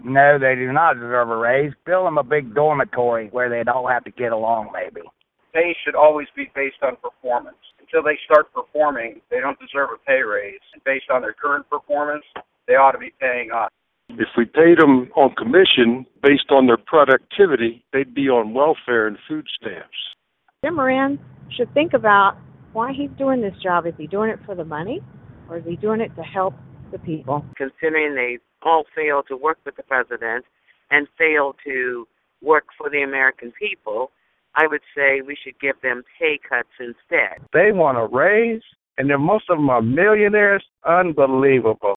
No, they do not deserve a raise. Build them a big dormitory where they'd all have to get along, maybe. Pay should always be based on performance. Until they start performing, they don't deserve a pay raise. And based on their current performance, they ought to be paying us. If we paid them on commission based on their productivity, they'd be on welfare and food stamps. Jim Moran should think about why he's doing this job. Is he doing it for the money, or is he doing it to help the people? Considering they all failed to work with the president and failed to work for the American people, I would say we should give them pay cuts instead. They want a raise, and then most of them are millionaires. Unbelievable.